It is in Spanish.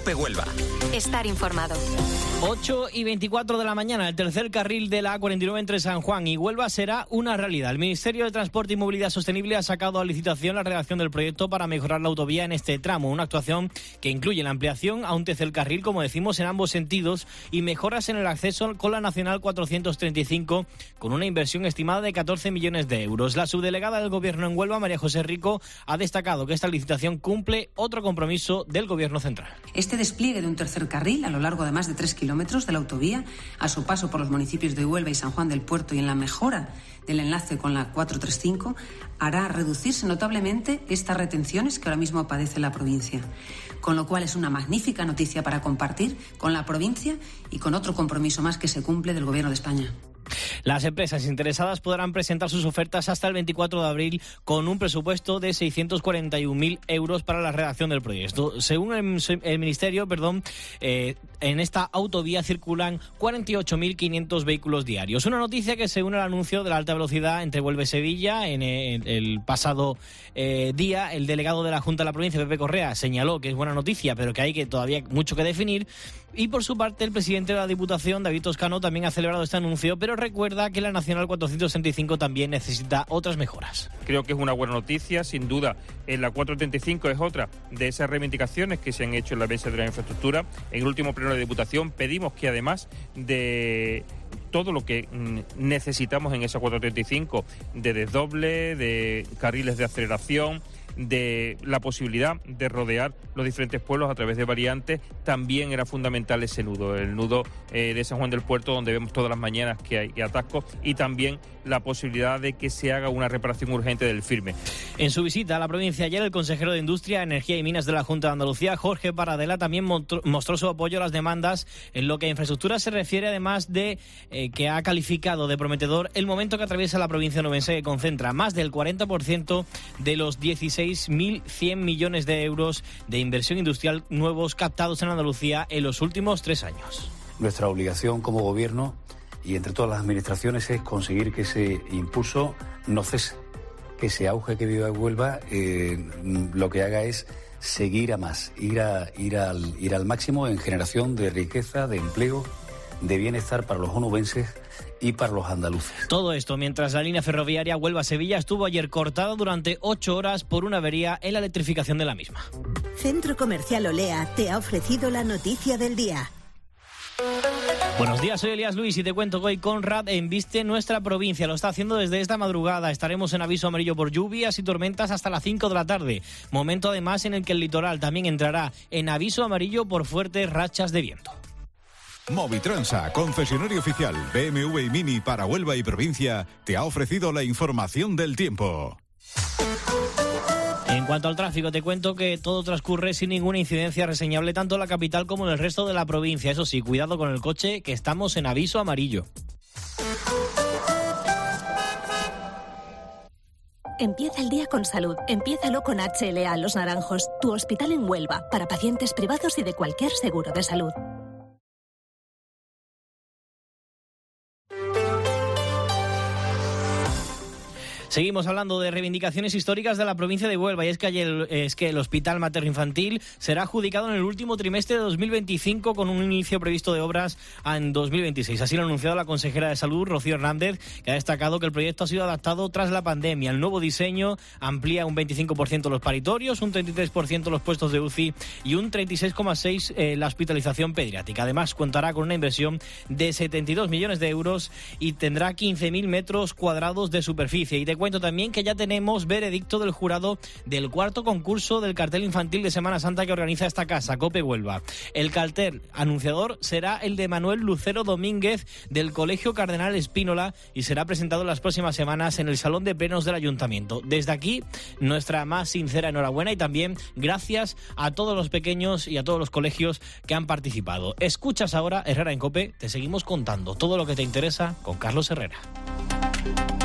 COPE Huelva. Estar informado. 8:24 de la mañana, el tercer carril de la A49 entre San Juan y Huelva será una realidad. El Ministerio de Transporte y Movilidad Sostenible ha sacado a licitación la redacción del proyecto para mejorar la autovía en este tramo, una actuación que incluye la ampliación a un tercer carril, como decimos, en ambos sentidos y mejoras en el acceso con la Nacional 435, con una inversión estimada de 14 millones de euros. La subdelegada del Gobierno en Huelva, María José Rico, ha destacado que esta licitación cumple otro compromiso del Gobierno central. Este despliegue de un tercer carril a lo largo de más de 3 kilómetros de la autovía, a su paso por los municipios de Huelva y San Juan del Puerto y en la mejora del enlace con la 435, hará reducirse notablemente estas retenciones que ahora mismo padece la provincia. Con lo cual es una magnífica noticia para compartir con la provincia y con otro compromiso más que se cumple del Gobierno de España. Las empresas interesadas podrán presentar sus ofertas hasta el 24 de abril con un presupuesto de 641.000 euros para la redacción del proyecto. Según el Ministerio, en esta autovía circulan 48.500 vehículos diarios. Una noticia que se une al anuncio de la alta velocidad entre Huelva y Sevilla. En el pasado día, el delegado de la Junta de la Provincia, Pepe Correa, señaló que es buena noticia, pero que hay todavía mucho que definir. Y por su parte, el presidente de la Diputación, David Toscano, también ha celebrado este anuncio, pero recuerda que la Nacional 435 también necesita otras mejoras. Creo que es una buena noticia, sin duda. La 435 es otra de esas reivindicaciones que se han hecho en la Mesa de la Infraestructura. En el último pleno de Diputación pedimos que, además de todo lo que necesitamos en esa 435, de desdoble, de carriles de aceleración, de la posibilidad de rodear los diferentes pueblos a través de variantes, también era fundamental ese nudo, el nudo de San Juan del Puerto, donde vemos todas las mañanas que hay atascos, y también la posibilidad de que se haga una reparación urgente del firme. En su visita a la provincia ayer, el consejero de Industria, Energía y Minas de la Junta de Andalucía, Jorge Paradela, también mostró su apoyo a las demandas en lo que a infraestructura se refiere, además de que ha calificado de prometedor el momento que atraviesa la provincia onubense, que concentra más del 40% de los 16.100 millones de euros de inversión industrial nuevos captados en Andalucía en los últimos 3 años. Nuestra obligación como gobierno y entre todas las administraciones es conseguir que ese impulso no cese, que ese auge que vive Huelva lo que haga es seguir a más, ir al máximo en generación de riqueza, de empleo, de bienestar para los onubenses y para los andaluces. Todo esto mientras la línea ferroviaria Huelva-Sevilla estuvo ayer cortada durante 8 horas por una avería en la electrificación de la misma. Centro Comercial Olea te ha ofrecido la noticia del día. Buenos días, soy Elías Luis y te cuento que hoy Conrad embiste nuestra provincia. Lo está haciendo desde esta madrugada. Estaremos en aviso amarillo por lluvias y tormentas hasta las 5 de la tarde. Momento además en el que el litoral también entrará en aviso amarillo por fuertes rachas de viento. Movitransa, concesionario oficial BMW y Mini para Huelva y provincia, te ha ofrecido la información del tiempo. En cuanto al tráfico, te cuento que todo transcurre sin ninguna incidencia reseñable tanto en la capital como en el resto de la provincia. Eso sí, cuidado con el coche, que estamos en aviso amarillo. Empieza el día con salud. Empiézalo con HLA Los Naranjos, tu hospital en Huelva, para pacientes privados y de cualquier seguro de salud. Seguimos hablando de reivindicaciones históricas de la provincia de Huelva, y es que el Hospital Materno-Infantil será adjudicado en el último trimestre de 2025 con un inicio previsto de obras en 2026. Así lo ha anunciado la consejera de Salud, Rocío Hernández, que ha destacado que el proyecto ha sido adaptado tras la pandemia. El nuevo diseño amplía un 25% los paritorios, un 33% los puestos de UCI y un 36,6% la hospitalización pediátrica. Además, contará con una inversión de 72 millones de euros y tendrá 15.000 metros cuadrados de superficie. Y te cuento también que ya tenemos veredicto del jurado del cuarto concurso del cartel infantil de Semana Santa que organiza esta casa, COPE Huelva. El cartel anunciador será el de Manuel Lucero Domínguez del Colegio Cardenal Espínola y será presentado en las próximas semanas en el Salón de Plenos del Ayuntamiento. Desde aquí, nuestra más sincera enhorabuena y también gracias a todos los pequeños y a todos los colegios que han participado. Escuchas ahora Herrera en COPE, te seguimos contando todo lo que te interesa con Carlos Herrera.